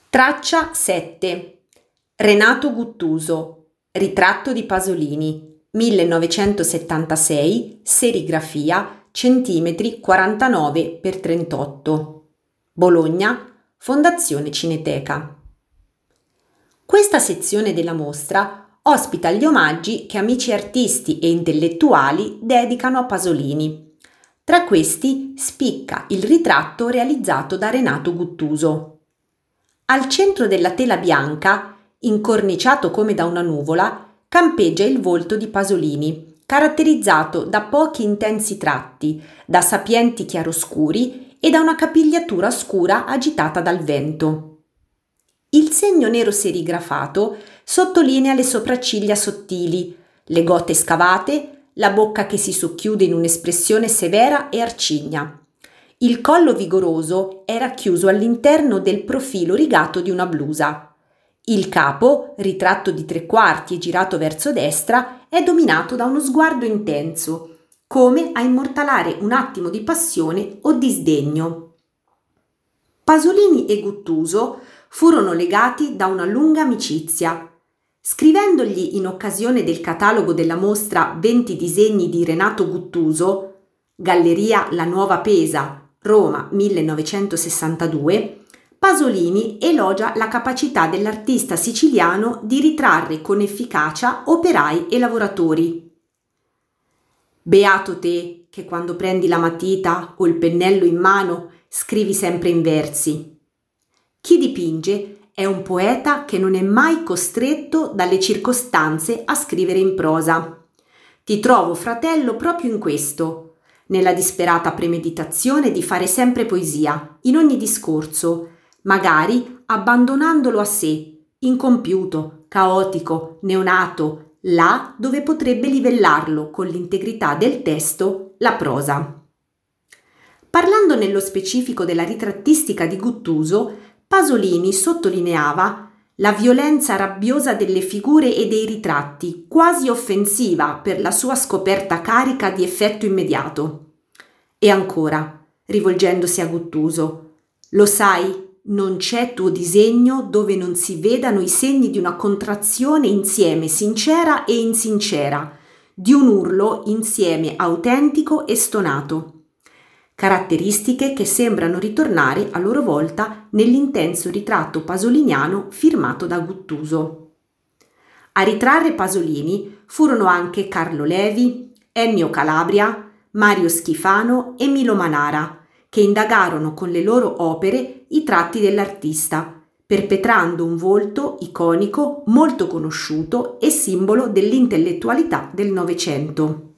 Traccia 7. Renato Guttuso. Ritratto di Pasolini. 1976. Serigrafia. Centimetri 49x38. Bologna. Fondazione Cineteca. Questa sezione della mostra ospita gli omaggi che amici artisti e intellettuali dedicano a Pasolini. Tra questi spicca il ritratto realizzato da Renato Guttuso. Al centro della tela bianca, incorniciato come da una nuvola, campeggia il volto di Pasolini, caratterizzato da pochi intensi tratti, da sapienti chiaroscuri e da una capigliatura scura agitata dal vento. Il segno nero serigrafato sottolinea le sopracciglia sottili, le gote scavate, la bocca che si socchiude in un'espressione severa e arcigna. Il collo vigoroso è racchiuso all'interno del profilo rigato di una blusa. Il capo, ritratto di 3/4 e girato verso destra, è dominato da uno sguardo intenso, come a immortalare un attimo di passione o di sdegno. Pasolini e Guttuso furono legati da una lunga amicizia. Scrivendogli in occasione del catalogo della mostra 20 disegni di Renato Guttuso, Galleria La Nuova Pesa, Roma 1962, Pasolini elogia la capacità dell'artista siciliano di ritrarre con efficacia operai e lavoratori. Beato te che quando prendi la matita o il pennello in mano scrivi sempre in versi. Chi dipinge è un poeta che non è mai costretto dalle circostanze a scrivere in prosa. Ti trovo, fratello, proprio in questo, nella disperata premeditazione di fare sempre poesia, in ogni discorso, magari abbandonandolo a sé, incompiuto, caotico, neonato, là dove potrebbe livellarlo con l'integrità del testo la prosa. Parlando nello specifico della ritrattistica di Guttuso, Pasolini sottolineava la violenza rabbiosa delle figure e dei ritratti, quasi offensiva per la sua scoperta carica di effetto immediato. E ancora, rivolgendosi a Guttuso, lo sai, non c'è tuo disegno dove non si vedano i segni di una contrazione insieme sincera e insincera, di un urlo insieme autentico e stonato. Caratteristiche che sembrano ritornare a loro volta nell'intenso ritratto pasoliniano firmato da Guttuso. A ritrarre Pasolini furono anche Carlo Levi, Ennio Calabria, Mario Schifano e Milo Manara, che indagarono con le loro opere i tratti dell'artista, perpetrando un volto iconico molto conosciuto e simbolo dell'intellettualità del Novecento.